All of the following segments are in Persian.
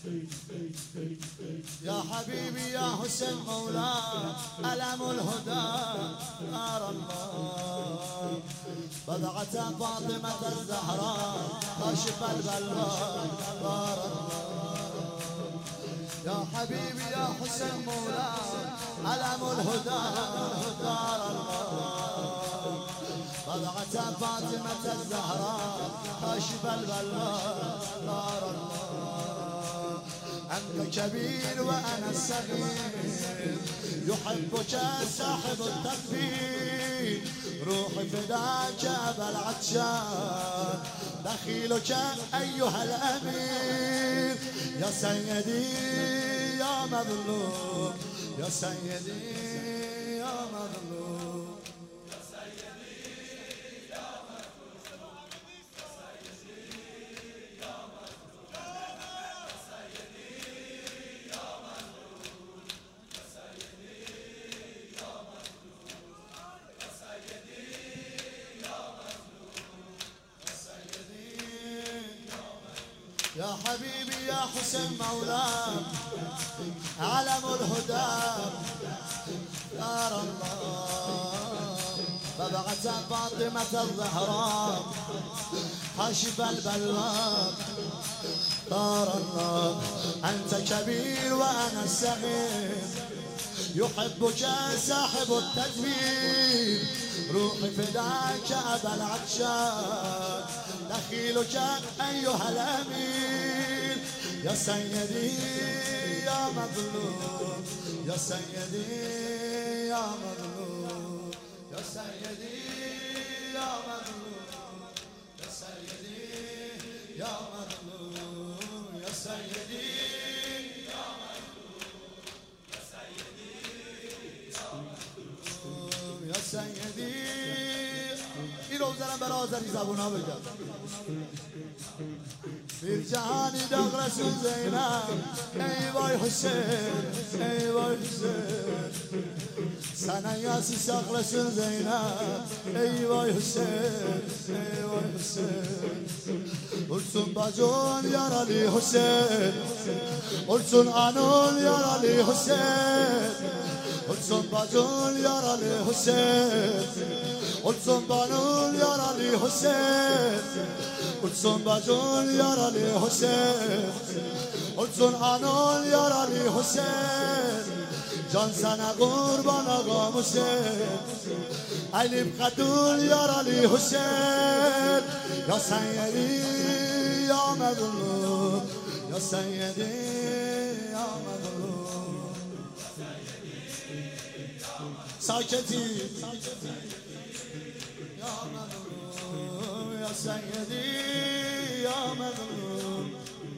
يا حبيبي يا حسين مولاي علم الهدى نار الله بضعة فاطمة الزهراء كاشف البلوى نار الله يا حبيبي يا حسين مولاي علم الهدى نار الله بضعة فاطمة الزهراء كاشف البلوى نار الله أنت كبير وأنا الصغير يحبك صاحب التكبير روحي فداك أبا العطشان دخيلك أيها الأمير يا سيدي يا مظلوم يا سيدي يا مظلوم يا حبيبي يا حسين مولاي علم الهدى نار الله بضعة فاطمة الزهراء كاشف البلوى نار الله أنت كبير وأنا الصغير يحبك صاحب التدبير روحي فداك أبا العطشان دخيلك أيها الأمير يا سيدي يا مظلوم يا سيدي يا مظلوم يا سيدي يا مظلوم يا سيدي يا مظلوم يا سيدي يا مظلوم يا سيدي يا سيدی این رو بزنم برای آذری زبون ها بگم پیر جهانی داغ رسول زینب ای وای حسین ای وای حسین سنه یاسی ساق رسول زینب ای وای حسین ای وای حسین ارسون باجون یار علی حسین ارسون آنون یار علی حسین ارسون باجون یار علی حسین ارسون بانون یار علی حسین ارسون باجون یار علی حسین ارسون آنون یار علی حسین جان سنه قربان آقا حسین علی بخدون یار علی حسین یا سیدی یا مظلوم یا سیدی یا مظلوم ساکتی یا مظلوم یا سیدی یا مظلوم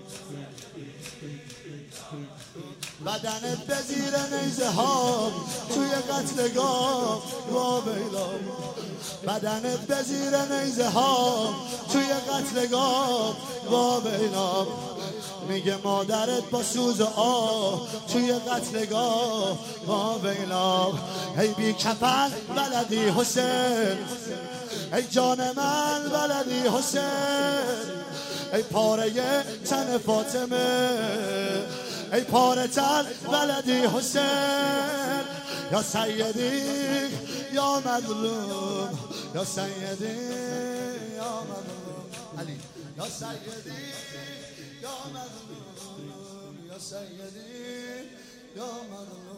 بدنت به زیر نیزه ها توی قتلگاه وا بیلا بدنت به زیر نیزه ها توی قتلگاه وا بیلا میگه مادرت با سوز آه توی قتلگاه وا بیلا ای بی کفن بلدی حسین ای جان من بلدی حسین ای پاره تن فاطمه ای پاره تن بلدی حسین یا سیدی یا مظلوم یا سیدی یا مظلوم علی یا سیدی یا مظلوم یا سیدی یا مظلوم